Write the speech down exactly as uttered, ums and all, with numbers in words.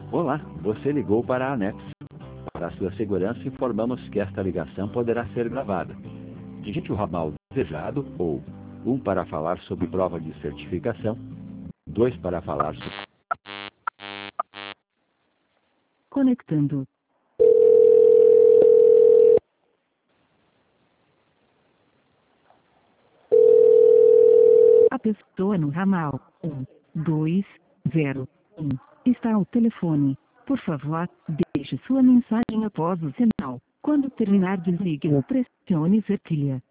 Olá, você ligou para a ANEX. Para a sua segurança, informamos que esta ligação poderá ser gravada. Digite o ramal desejado ou um para falar sobre prova de certificação, dois para falar sobre... Conectando. A pessoa no ramal um, dois, zero, um está ao telefone. Por favor, deixe sua mensagem após o sinal. Quando terminar, desligue ou pressione cerquilha.